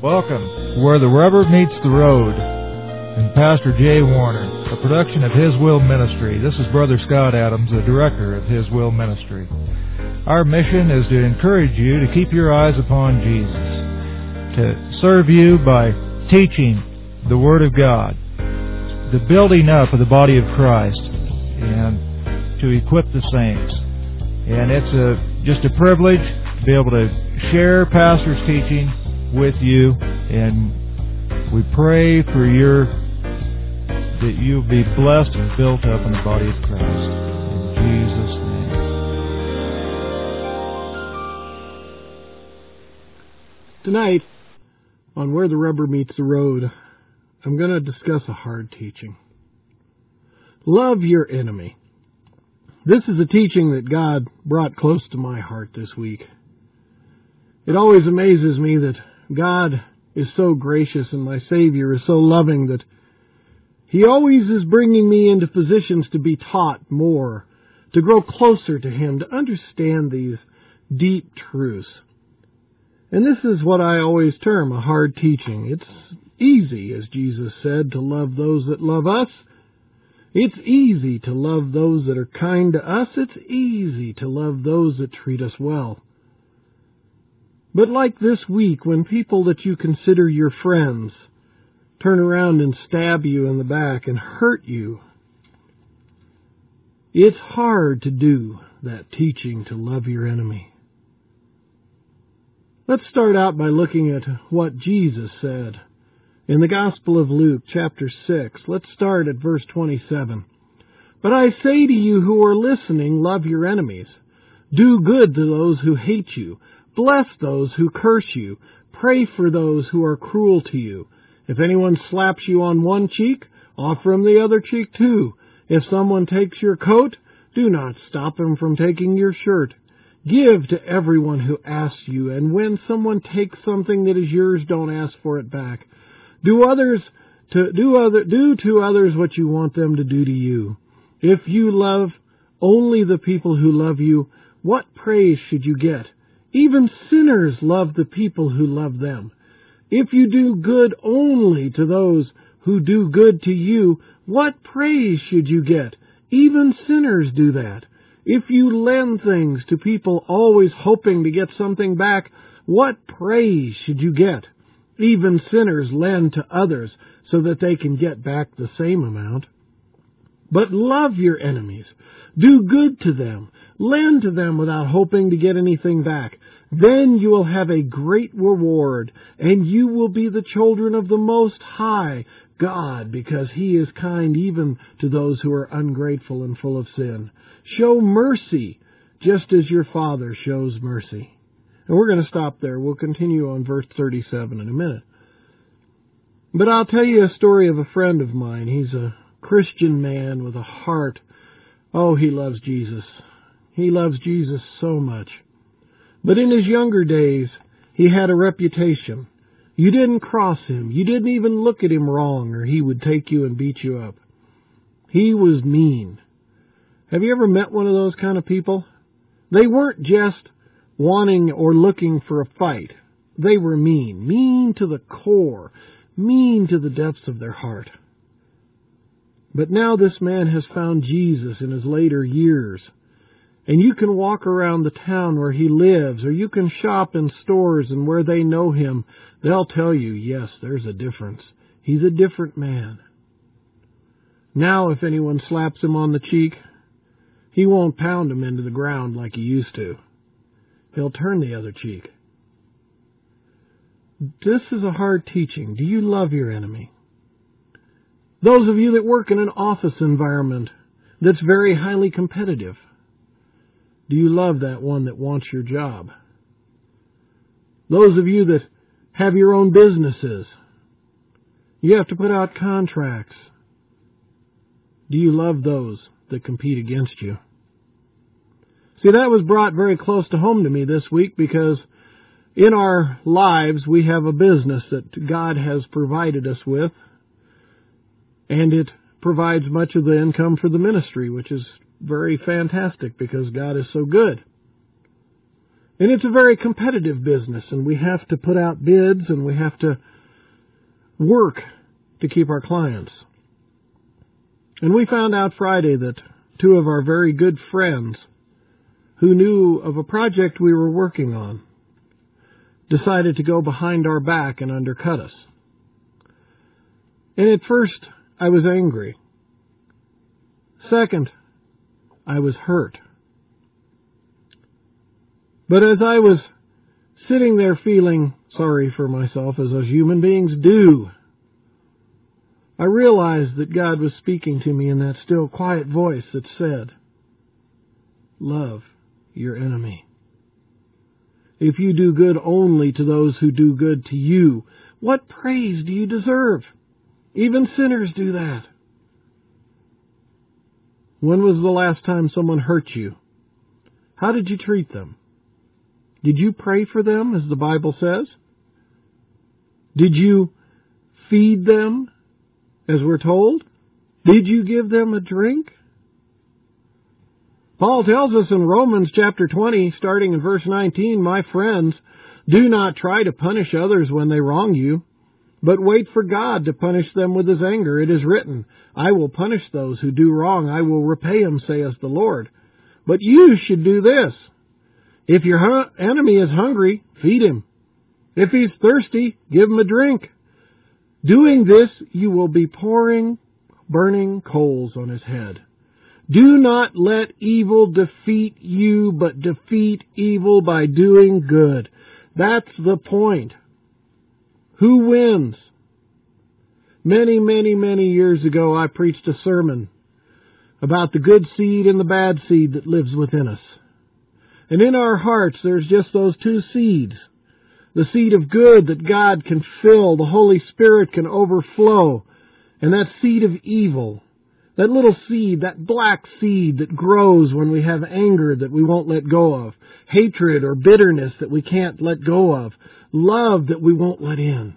Welcome, Where the Rubber Meets the Road, and Pastor Jay Warner, a production of His Will Ministry. This is Brother Scott Adams, the director of His Will Ministry. Our mission is to encourage you to keep your eyes upon Jesus, to serve you by teaching the Word of God, the building up of the body of Christ, and to equip the saints. And it's just a privilege to be able to share Pastor's teaching with you, and we pray for that you'll be blessed and built up in the body of Christ. In Jesus' name. Tonight, on Where the Rubber Meets the Road, I'm going to discuss a hard teaching. Love your enemy. This is a teaching that God brought close to my heart this week. It always amazes me that God is so gracious and my Savior is so loving that He always is bringing me into positions to be taught more, to grow closer to Him, to understand these deep truths. And this is what I always term a hard teaching. It's easy, as Jesus said, to love those that love us. It's easy to love those that are kind to us. It's easy to love those that treat us well. But like this week, when people that you consider your friends turn around and stab you in the back and hurt you, it's hard to do that teaching to love your enemy. Let's start out by looking at what Jesus said in the Gospel of Luke, chapter 6. Let's start at verse 27. But I say to you who are listening, love your enemies. Do good to those who hate you. Bless those who curse you. Pray for those who are cruel to you. If anyone slaps you on one cheek, offer him the other cheek too. If someone takes your coat, do not stop him from taking your shirt. Give to everyone who asks you, and when someone takes something that is yours, don't ask for it back. Do to others what you want them to do to you. If you love only the people who love you, what praise should you get? Even sinners love the people who love them. If you do good only to those who do good to you, what praise should you get? Even sinners do that. If you lend things to people always hoping to get something back, what praise should you get? Even sinners lend to others so that they can get back the same amount. But love your enemies. Do good to them. Lend to them without hoping to get anything back. Then you will have a great reward, and you will be the children of the Most High God, because He is kind even to those who are ungrateful and full of sin. Show mercy, just as your Father shows mercy. And we're going to stop there. We'll continue on verse 37 in a minute. But I'll tell you a story of a friend of mine. He's a Christian man with a heart. Oh, he loves Jesus. He loves Jesus so much. But in his younger days, he had a reputation. You didn't cross him. You didn't even look at him wrong, or he would take you and beat you up. He was mean. Have you ever met one of those kind of people? They weren't just wanting or looking for a fight. They were mean. Mean to the core. Mean to the depths of their heart. But now this man has found Jesus in his later years. And you can walk around the town where he lives, or you can shop in stores, and where they know him, they'll tell you, yes, there's a difference. He's a different man. Now if anyone slaps him on the cheek, he won't pound him into the ground like he used to. He'll turn the other cheek. This is a hard teaching. Do you love your enemy? Those of you that work in an office environment that's very highly competitive, do you love that one that wants your job? Those of you that have your own businesses, you have to put out contracts. Do you love those that compete against you? See, that was brought very close to home to me this week, because in our lives we have a business that God has provided us with, and it provides much of the income for the ministry, which is very fantastic because God is so good. And it's a very competitive business, and we have to put out bids, and we have to work to keep our clients. And we found out Friday that two of our very good friends who knew of a project we were working on decided to go behind our back and undercut us. And at first, I was angry. Second, I was hurt. But as I was sitting there feeling sorry for myself, as those human beings do, I realized that God was speaking to me in that still, quiet voice that said, love your enemy. If you do good only to those who do good to you, what praise do you deserve? Even sinners do that. When was the last time someone hurt you? How did you treat them? Did you pray for them, as the Bible says? Did you feed them, as we're told? Did you give them a drink? Paul tells us in Romans chapter 20, starting in verse 19, my friends, do not try to punish others when they wrong you, but wait for God to punish them with His anger. It is written, I will punish those who do wrong. I will repay them, saith the Lord. But you should do this. If your enemy is hungry, feed him. If he's thirsty, give him a drink. Doing this, you will be pouring burning coals on his head. Do not let evil defeat you, but defeat evil by doing good. That's the point. Who wins? Many, many, many years ago, I preached a sermon about the good seed and the bad seed that lives within us. And in our hearts, there's just those two seeds. The seed of good that God can fill, the Holy Spirit can overflow. And that seed of evil, that little seed, that black seed that grows when we have anger that we won't let go of, hatred or bitterness that we can't let go of, love that we won't let in.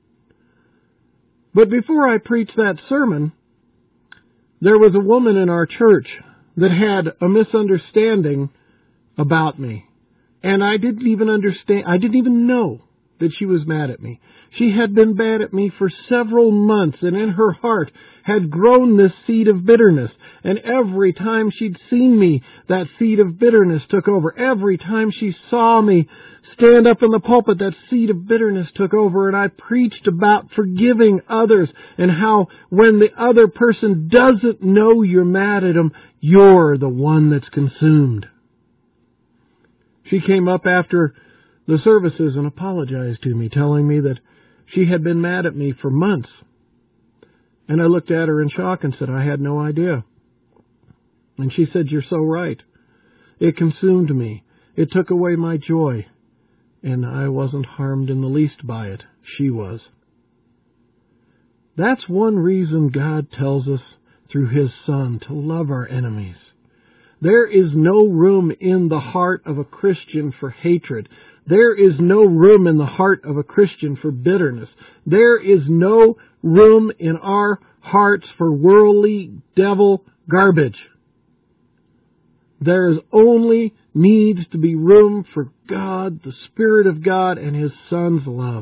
But before I preached that sermon, there was a woman in our church that had a misunderstanding about me. And I didn't even know that she was mad at me. She had been mad at me for several months, and in her heart had grown this seed of bitterness. And every time she'd seen me, that seed of bitterness took over. Every time she saw me stand up in the pulpit, that seed of bitterness took over. And I preached about forgiving others and how when the other person doesn't know you're mad at them, you're the one that's consumed. She came up after the services and apologized to me, telling me that she had been mad at me for months. And I looked at her in shock and said, I had no idea. And she said, you're so right. It consumed me. It took away my joy. And I wasn't harmed in the least by it. She was. That's one reason God tells us through His Son to love our enemies. There is no room in the heart of a Christian for hatred. There is no room in the heart of a Christian for bitterness. There is no room in our hearts for worldly devil garbage. There is only needs to be room for God, the Spirit of God, and His Son's love.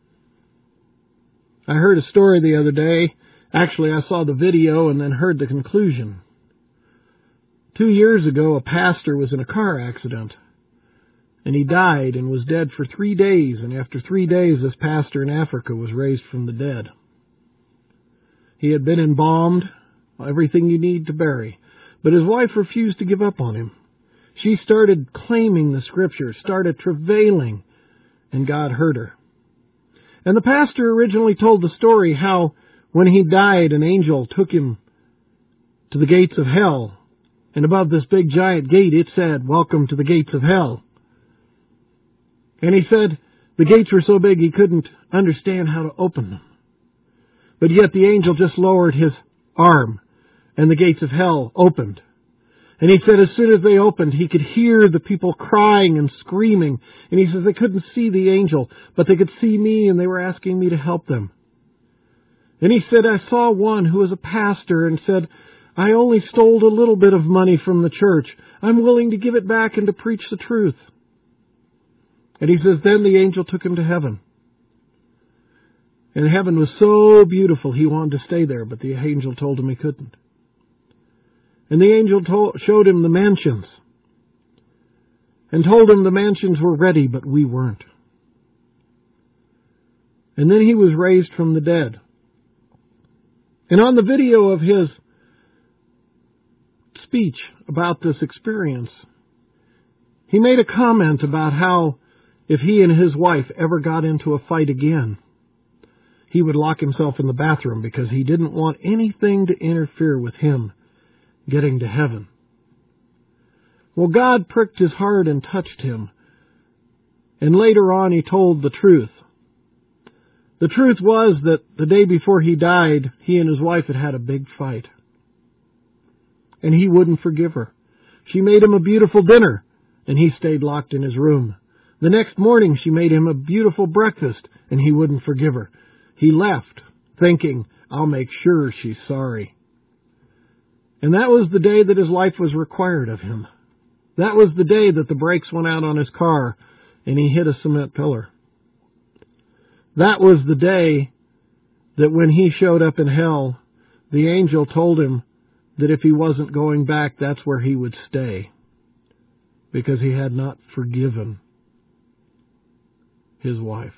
I heard a story the other day. Actually, I saw the video and then heard the conclusion. 2 years ago, a pastor was in a car accident, and he died and was dead for 3 days, and after 3 days, this pastor in Africa was raised from the dead. He had been embalmed, everything you need to bury, but his wife refused to give up on him. She started claiming the Scriptures, started travailing, and God heard her. And the pastor originally told the story how when he died, an angel took him to the gates of hell. And above this big giant gate, it said, welcome to the gates of hell. And he said the gates were so big he couldn't understand how to open them. But yet the angel just lowered his arm, and the gates of hell opened. And he said as soon as they opened, he could hear the people crying and screaming. And he says they couldn't see the angel, but they could see me, and they were asking me to help them. And he said, I saw one who was a pastor and said, I only stole a little bit of money from the church. I'm willing to give it back and to preach the truth. And he says, then the angel took him to heaven. And heaven was so beautiful, he wanted to stay there, but the angel told him he couldn't. And the angel showed him the mansions, and told him the mansions were ready, but we weren't. And then he was raised from the dead. And on the video of his speech about this experience, he made a comment about how if he and his wife ever got into a fight again, he would lock himself in the bathroom because he didn't want anything to interfere with him getting to heaven. Well, God pricked his heart and touched him. And later on he told the truth. The truth was that the day before he died, he and his wife had had a big fight. And he wouldn't forgive her. She made him a beautiful dinner, and he stayed locked in his room. The next morning she made him a beautiful breakfast, and he wouldn't forgive her. He left, thinking, I'll make sure she's sorry. And that was the day that his life was required of him. That was the day that the brakes went out on his car, and he hit a cement pillar. That was the day that when he showed up in hell, the angel told him that if he wasn't going back, that's where he would stay, because he had not forgiven his wife.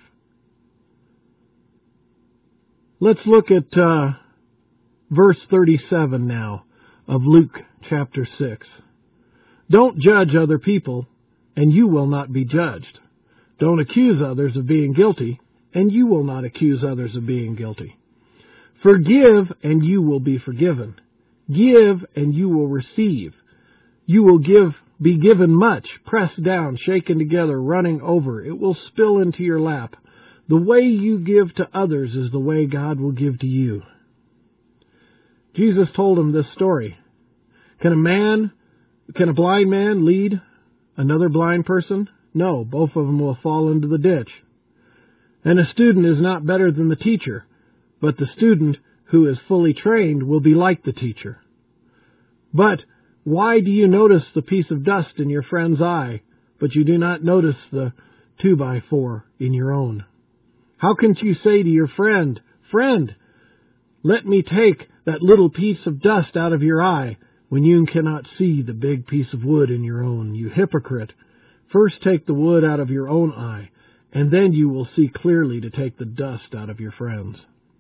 Let's look at verse 37 now of Luke chapter 6. Don't judge other people, and you will not be judged. Don't accuse others of being guilty, and you will not accuse others of being guilty. Forgive, and you will be forgiven. Give, and you will receive. You will be given much, pressed down, shaken together, running over. It will spill into your lap. The way you give to others is the way God will give to you. Jesus told him this story. Can a blind man lead another blind person? No, both of them will fall into the ditch. And a student is not better than the teacher, but the student who is fully trained will be like the teacher. But why do you notice the piece of dust in your friend's eye, but you do not notice the 2x4 in your own? How can you say to your friend, Friend, let me take that little piece of dust out of your eye, when you cannot see the big piece of wood in your own? You hypocrite! First take the wood out of your own eye, and then you will see clearly to take the dust out of your friend's.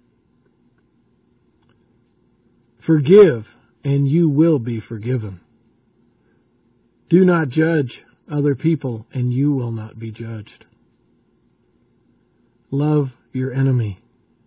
Forgive, and you will be forgiven. Do not judge other people, and you will not be judged. Love your enemy.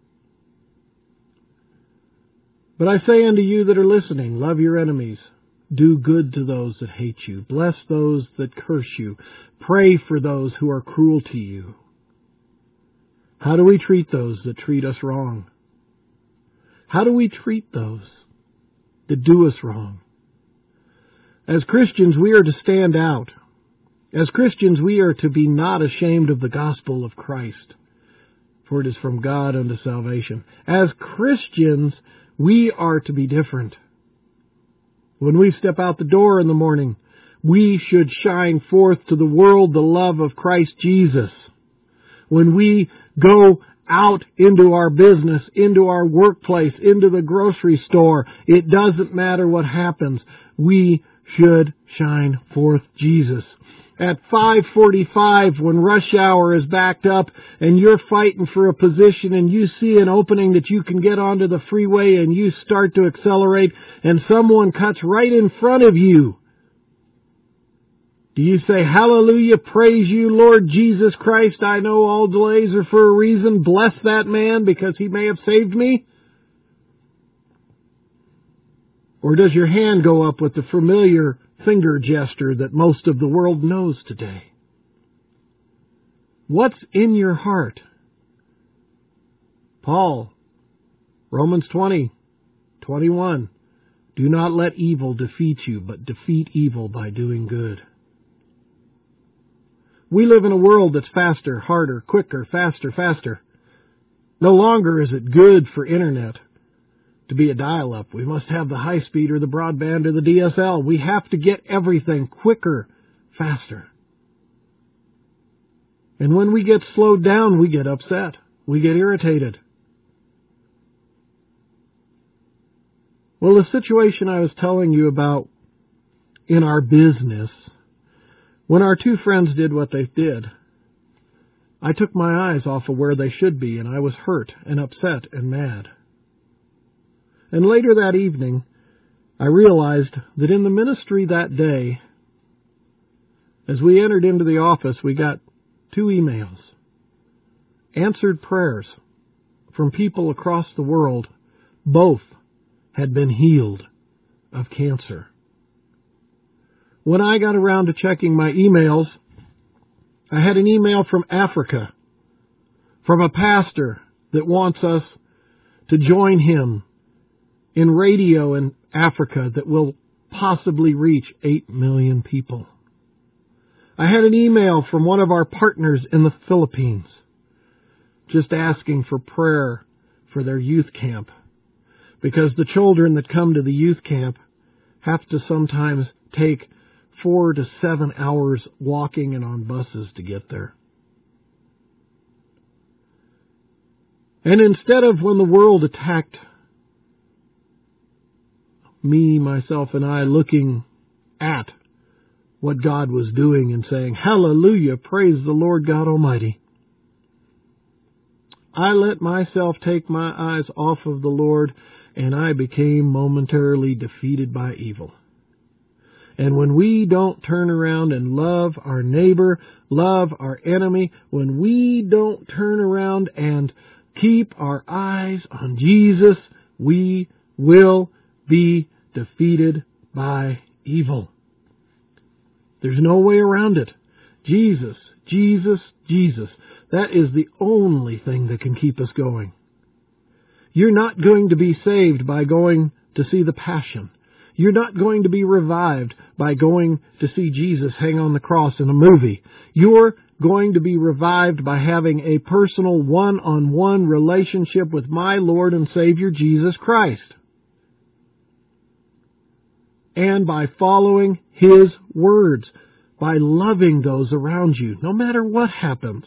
But I say unto you that are listening, love your enemies. Do good to those that hate you. Bless those that curse you. Pray for those who are cruel to you. How do we treat those that treat us wrong? How do we treat those that do us wrong? As Christians, we are to stand out. As Christians, we are to be not ashamed of the gospel of Christ, for it is from God unto salvation. As Christians, we are to be different. When we step out the door in the morning, we should shine forth to the world the love of Christ Jesus. When we go out into our business, into our workplace, into the grocery store, it doesn't matter what happens. We should shine forth Jesus. At 5:45, when rush hour is backed up and you're fighting for a position and you see an opening that you can get onto the freeway and you start to accelerate and someone cuts right in front of you, do you say, Hallelujah, praise you, Lord Jesus Christ, I know all delays are for a reason, bless that man because he may have saved me? Or does your hand go up with the familiar finger gesture that most of the world knows today? What's in your heart? Paul, Romans 20:21. Do not let evil defeat you, but defeat evil by doing good. We live in a world that's faster, harder, quicker, faster. No longer is it good for internet to be a dial-up. We must have the high-speed or the broadband or the DSL. We have to get everything quicker, faster. And when we get slowed down, we get upset. We get irritated. Well, the situation I was telling you about in our business, when our two friends did what they did, I took my eyes off of where they should be, and I was hurt and upset and mad. And later that evening, I realized that in the ministry that day, as we entered into the office, we got 2 emails, answered prayers from people across the world. Both had been healed of cancer. When I got around to checking my emails, I had an email from Africa, from a pastor that wants us to join him in radio in Africa that will possibly reach 8 million people. I had an email from one of our partners in the Philippines, just asking for prayer for their youth camp, because the children that come to the youth camp have to sometimes take 4 to 7 hours walking and on buses to get there. And instead of when the world attacked me, myself, and I looking at what God was doing and saying, hallelujah, praise the Lord God Almighty, I let myself take my eyes off of the Lord, and I became momentarily defeated by evil. And when we don't turn around and love our neighbor, love our enemy, when we don't turn around and keep our eyes on Jesus, we will be defeated by evil. There's no way around it. Jesus, Jesus, Jesus. That is the only thing that can keep us going. You're not going to be saved by going to see the Passion. You're not going to be revived by going to see Jesus hang on the cross in a movie. You're going to be revived by having a personal one-on-one relationship with my Lord and Savior Jesus Christ. And by following His words, by loving those around you, no matter what happens.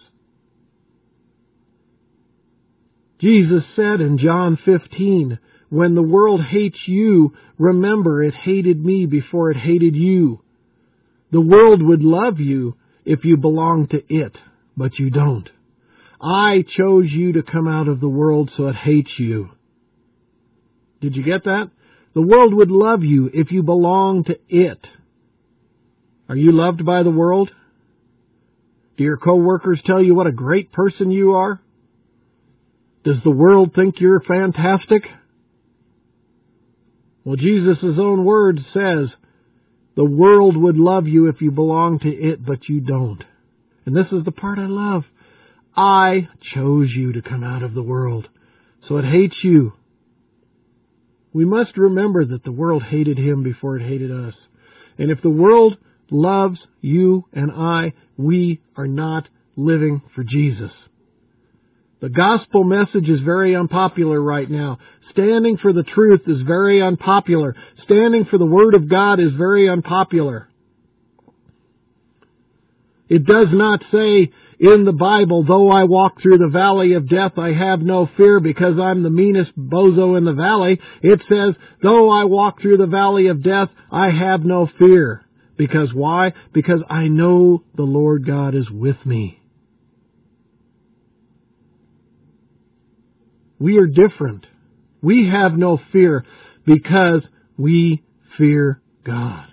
Jesus said in John 15, when the world hates you, remember it hated me before it hated you. The world would love you if you belong to it, but you don't. I chose you to come out of the world, so it hates you. Did you get that? The world would love you if you belong to it. Are you loved by the world? Do your co-workers tell you what a great person you are? Does the world think you're fantastic? Well, Jesus' own word says, the world would love you if you belong to it, but you don't. And this is the part I love. I chose you to come out of the world, so it hates you. We must remember that the world hated Him before it hated us. And if the world loves you and I, we are not living for Jesus. The gospel message is very unpopular right now. Standing for the truth is very unpopular. Standing for the Word of God is very unpopular. It does not say in the Bible, though I walk through the valley of death, I have no fear because I'm the meanest bozo in the valley. It says, though I walk through the valley of death, I have no fear. Because why? Because I know the Lord God is with me. We are different. We have no fear because we fear God.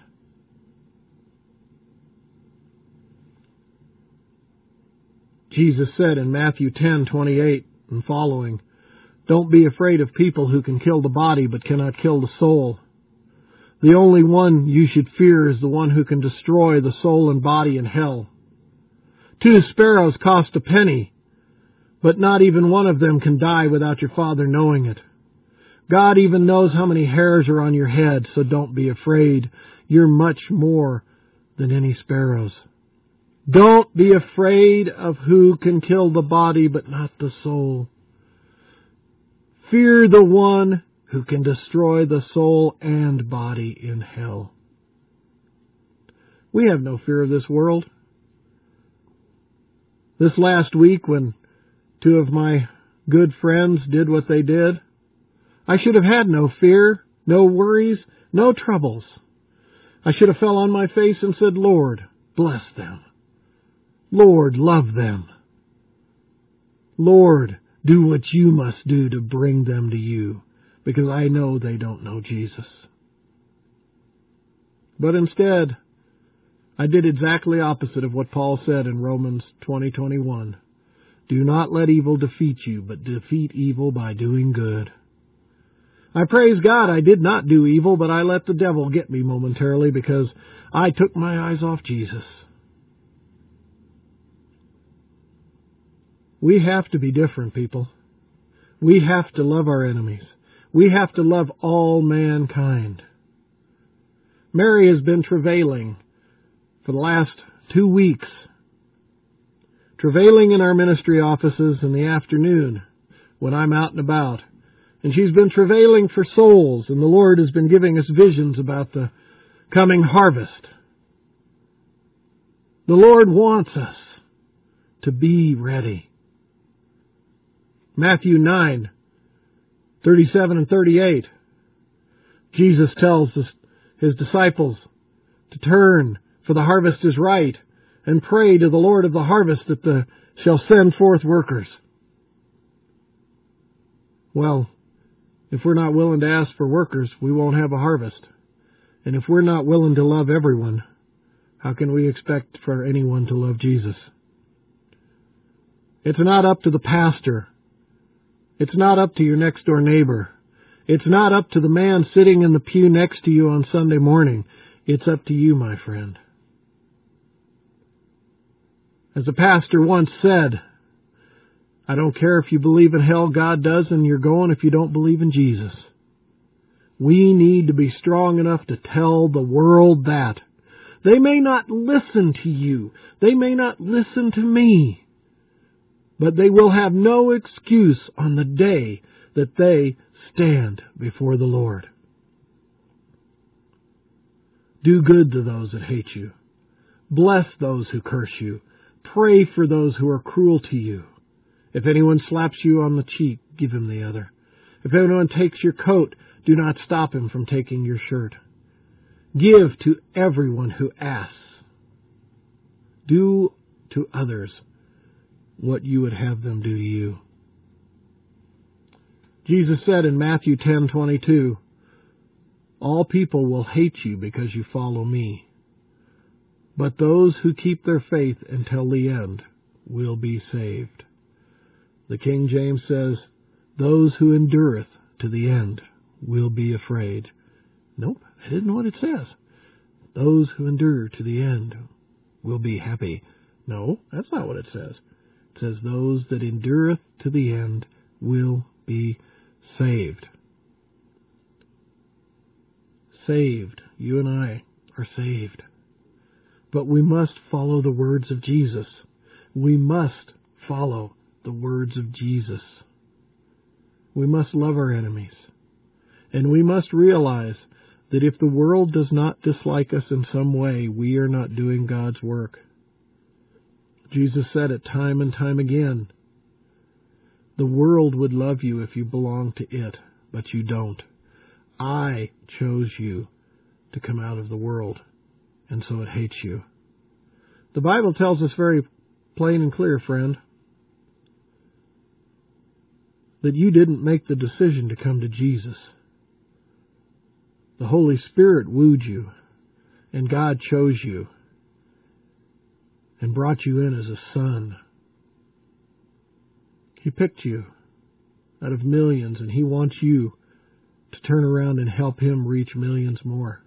Jesus said in Matthew 10:28 and following, don't be afraid of people who can kill the body but cannot kill the soul. The only one you should fear is the one who can destroy the soul and body in hell. 2 sparrows cost a penny, but not even one of them can die without your Father knowing it. God even knows how many hairs are on your head, so don't be afraid. You're much more than any sparrows. Don't be afraid of who can kill the body but not the soul. Fear the one who can destroy the soul and body in hell. We have no fear of this world. This last week, when two of my good friends did what they did, I should have had no fear, no worries, no troubles. I should have fell on my face and said, Lord, bless them. Lord, love them. Lord, do what you must do to bring them to you, because I know they don't know Jesus. But instead, I did exactly opposite of what Paul said in Romans 20:21. Do not let evil defeat you, but defeat evil by doing good. I praise God I did not do evil, but I let the devil get me momentarily because I took my eyes off Jesus. We have to be different, people. We have to love our enemies. We have to love all mankind. Mary has been travailing for the last 2 weeks. Travailing in our ministry offices in the afternoon when I'm out and about. And she's been travailing for souls, and the Lord has been giving us visions about the coming harvest. The Lord wants us to be ready. Matthew 9:37 and 38. Jesus tells His disciples to turn, for the harvest is right, and pray to the Lord of the harvest that shall send forth workers. Well, if we're not willing to ask for workers, we won't have a harvest. And if we're not willing to love everyone, how can we expect for anyone to love Jesus? It's not up to the pastor. It's not up to your next door neighbor. It's not up to the man sitting in the pew next to you on Sunday morning. It's up to you, my friend. As a pastor once said, I don't care if you believe in hell, God does, and you're going if you don't believe in Jesus. We need to be strong enough to tell the world that. They may not listen to you. They may not listen to me. But they will have no excuse on the day that they stand before the Lord. Do good to those that hate you. Bless those who curse you. Pray for those who are cruel to you. If anyone slaps you on the cheek, give him the other. If anyone takes your coat, do not stop him from taking your shirt. Give to everyone who asks. Do to others what you would have them do to you. Jesus said in Matthew 10:22, all people will hate you because you follow me. But those who keep their faith until the end will be saved. The King James says, those who endureth to the end will be afraid. Nope, that isn't what it says. Those who endure to the end will be happy. No, that's not what it says. It says, those that endureth to the end will be saved. Saved. You and I are saved. But we must follow the words of Jesus. We must follow the words of Jesus. We must love our enemies. And we must realize that if the world does not dislike us in some way, we are not doing God's work. Jesus said it time and time again. The world would love you if you belonged to it, but you don't. I chose you to come out of the world, and so it hates you. The Bible tells us very plain and clear, friend, that you didn't make the decision to come to Jesus. The Holy Spirit wooed you, and God chose you and brought you in as a son. He picked you out of millions, and He wants you to turn around and help Him reach millions more.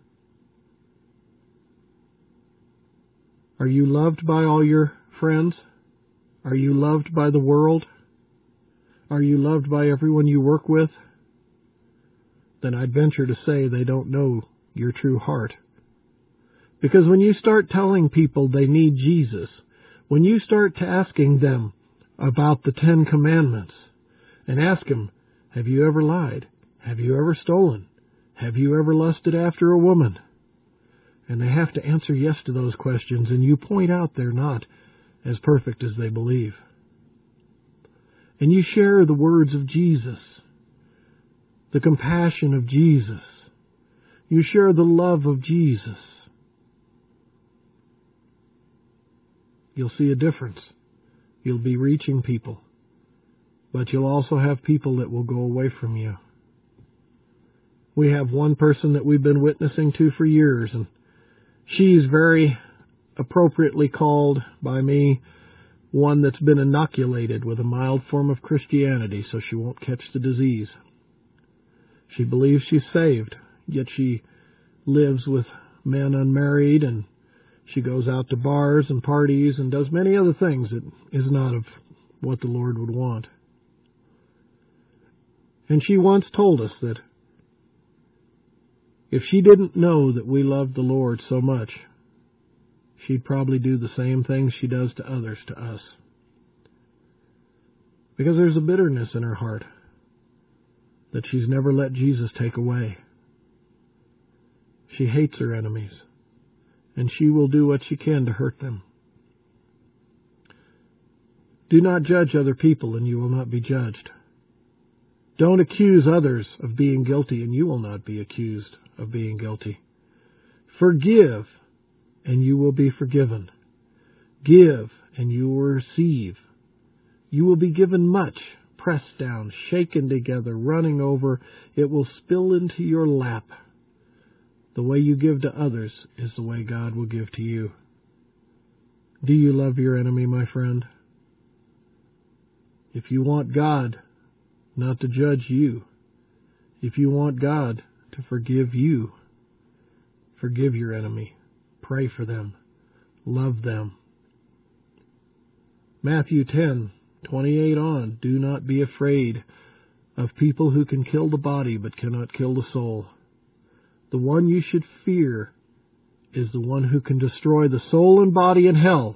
Are you loved by all your friends? Are you loved by the world? Are you loved by everyone you work with? Then I'd venture to say they don't know your true heart. Because when you start telling people they need Jesus, when you start asking them about the 10 Commandments, and ask them, have you ever lied? Have you ever stolen? Have you ever lusted after a woman? And they have to answer yes to those questions, and you point out they're not as perfect as they believe. And you share the words of Jesus, the compassion of Jesus. You share the love of Jesus. You'll see a difference. You'll be reaching people, but you'll also have people that will go away from you. We have one person that we've been witnessing to for years, and she's very appropriately called by me one that's been inoculated with a mild form of Christianity so she won't catch the disease. She believes she's saved, yet she lives with men unmarried, and she goes out to bars and parties and does many other things that is not of what the Lord would want. And she once told us that if she didn't know that we loved the Lord so much, she'd probably do the same things she does to others to us. Because there's a bitterness in her heart that she's never let Jesus take away. She hates her enemies, and she will do what she can to hurt them. Do not judge other people, and you will not be judged. Don't accuse others of being guilty, and you will not be accused of being guilty. Forgive, and you will be forgiven. Give, and you will receive. You will be given much, pressed down, shaken together, running over. It will spill into your lap. The way you give to others is the way God will give to you. Do you love your enemy, my friend? If you want God not to judge you, if you want God to forgive you, forgive your enemy. Pray for them. Love them. Matthew 10:28 on. Do not be afraid of people who can kill the body but cannot kill the soul. The one you should fear is the one who can destroy the soul and body in hell.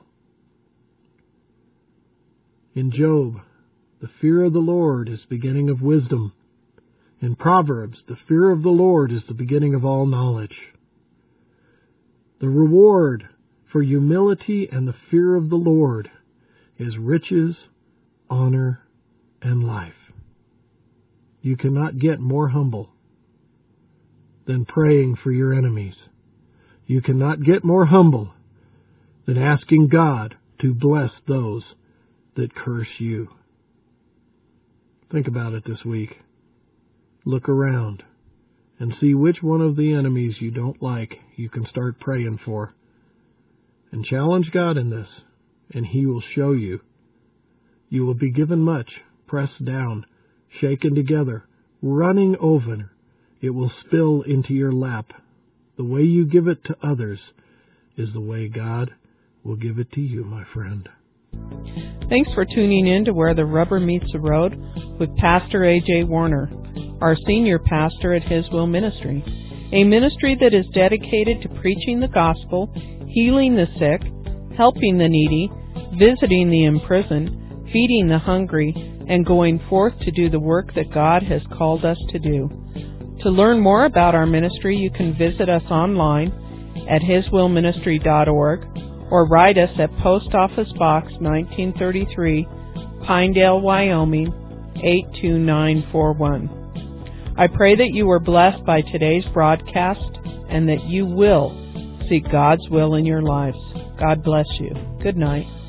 In Job, the fear of the Lord is the beginning of wisdom. In Proverbs, the fear of the Lord is the beginning of all knowledge. The reward for humility and the fear of the Lord is riches, honor, and life. You cannot get more humble than praying for your enemies. You cannot get more humble than asking God to bless those that curse you. Think about it this week. Look around and see which one of the enemies you don't like you can start praying for. And challenge God in this, and He will show you. You will be given much, pressed down, shaken together, running over. It will spill into your lap. The way you give it to others is the way God will give it to you, my friend. Thanks for tuning in to Where the Rubber Meets the Road with Pastor A.J. Warner, our senior pastor at His Will Ministry, a ministry that is dedicated to preaching the gospel, healing the sick, helping the needy, visiting the imprisoned, feeding the hungry, and going forth to do the work that God has called us to do. To learn more about our ministry, you can visit us online at hiswillministry.org or write us at Post Office Box 1933, Pinedale, Wyoming, 82941. I pray that you were blessed by today's broadcast and that you will seek God's will in your lives. God bless you. Good night.